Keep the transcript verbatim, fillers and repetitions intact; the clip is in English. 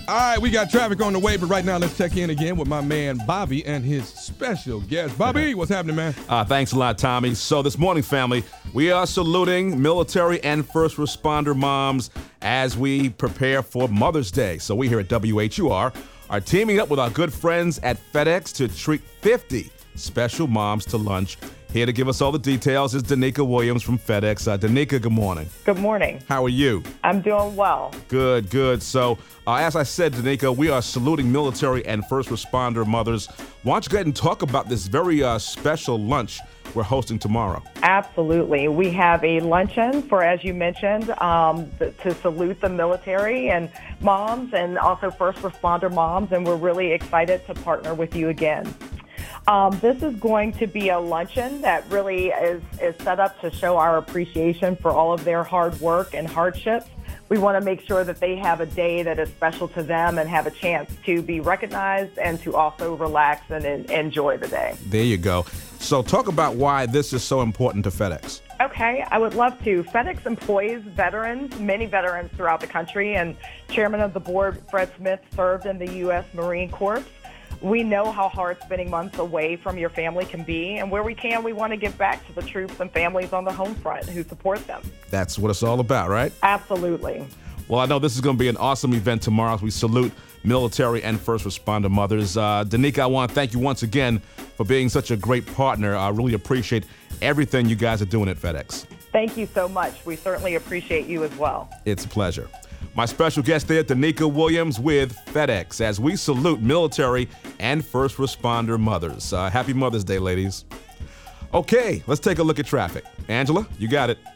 All right, we got traffic on the way, but right now let's check in again with my man Bobby and his special guest. Bobby, what's happening, man? Uh, thanks a lot, Tommy. So this morning, family, we are saluting military and first responder moms as we prepare for Mother's Day. So we here at W H U R are teaming up with our good friends at FedEx to treat fifty special moms to lunch. Here to give us all the details is Danica Williams from FedEx. Uh, Danica, good morning. Good morning. How are you? I'm doing well. Good, good. So, uh, as I said, Danica, we are saluting military and first responder mothers. Why don't you go ahead and talk about this very uh, special lunch we're hosting tomorrow? Absolutely. We have a luncheon for, as you mentioned, um, th- to salute the military and moms and also first responder moms, and we're really excited to partner with you again. Um, this is going to be a luncheon that really is, is set up to show our appreciation for all of their hard work and hardships. We want to make sure that they have a day that is special to them and have a chance to be recognized and to also relax and, and enjoy the day. There you go. So talk about why this is so important to FedEx. Okay, I would love to. FedEx employs veterans, many veterans throughout the country, and Chairman of the Board, Fred Smith, served in the U S Marine Corps. We know how hard spending months away from your family can be, and where we can, we want to give back to the troops and families on the home front who support them. That's what it's all about, right? Absolutely. Well, I know this is going to be an awesome event tomorrow as we salute military and first responder mothers. Uh, Danica, I want to thank you once again for being such a great partner. I really appreciate everything you guys are doing at FedEx. Thank you so much. We certainly appreciate you as well. It's a pleasure. My special guest there, Danica Williams with FedEx, as we salute military and first responder mothers. Uh, happy Mother's Day, ladies. Okay, let's take a look at traffic. Angela, you got it.